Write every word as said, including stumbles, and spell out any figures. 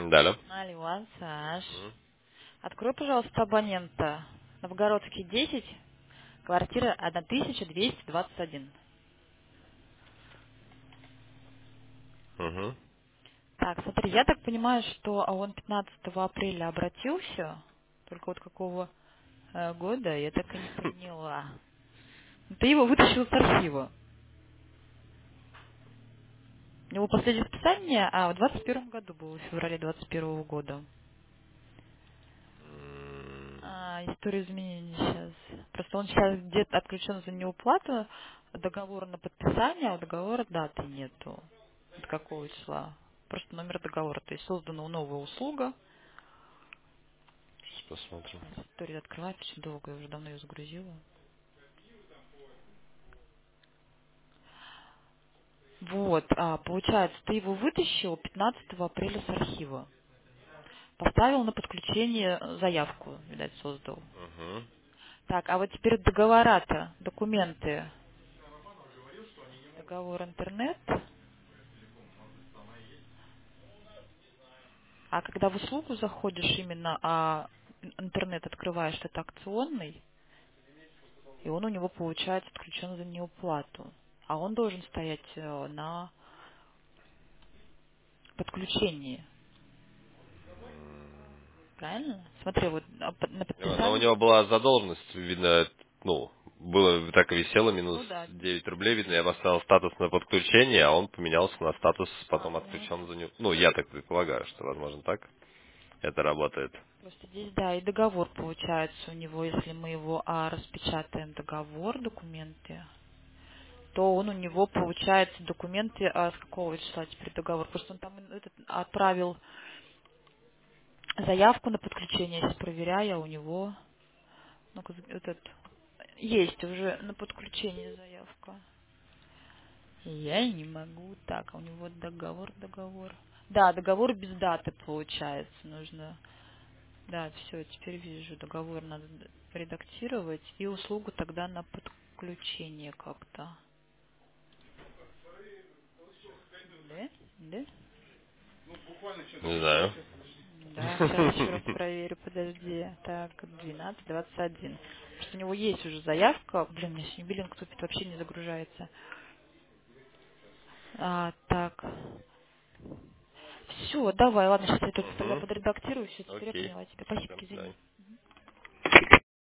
Далее. Алло, Саш. Мгм. Открой, пожалуйста, абонента. Новгородский десять, квартира тысяча двести двадцать один. Мгм. Так, смотри, я так понимаю, что а он пятнадцатого апреля обратился, только вот какого э, года, я так и не поняла. Ну, ты его вытащил с архива. У него последнее списание, а в двадцать первом году было, в феврале двадцать первого года. М, А, история изменений сейчас. Просто он сейчас где-то отключен за неуплату, договора на подписание, а у договора даты нету. От какого числа? Просто номер договора. То есть создана новая услуга. Сейчас посмотрим. Сейчас история открывается очень долго, я уже давно ее загрузила. Вот, а, получается, ты его вытащил пятнадцатого апреля с архива. Поставил на подключение э, заявку, видать, создал. Мгм. Так, а вот теперь договора-то, документы. Договор интернет. А когда в услугу заходишь именно, а интернет открываешь, что это акционный, и он у него, получается, отключен за неуплату. А он должен стоять э, на подключении. Правильно? Смотри, вот а, под- на Э, Но у подписание. него была задолженность, видно, ну, было так и висело, минус Ну да. девять рублей, видно, я поставил статус на подключение, а он поменялся на статус, А, потом ну, отключен за него. Ну, я так предполагаю, что, возможно, так это работает. просто здесь, да, и договор получается у него, если мы его а, распечатаем договор, документы, то он у него получается документы, а с какого числа теперь договор? Просто он там этот отправил заявку на подключение, я сейчас проверяю, а у него ну-ка, этот, есть уже на подключение заявка. Я не могу. Так, а у него договор, договор. Да, договор без даты получается. Нужно. Да, все, теперь вижу. Договор надо редактировать и услугу тогда на подключение как-то. Да? Да? Не знаю. Да, сейчас еще раз проверю, подожди. Так, двенадцать двадцать один. Просто у него есть уже заявка. Блин, мне сегодня биллинг тупит, вообще не загружается. А, так. Все, давай, ладно, сейчас я тут тогда Мгм. подредактирую. Все, теперь я Окей. поняла тебя. Спасибо, Всем до извини. свидания.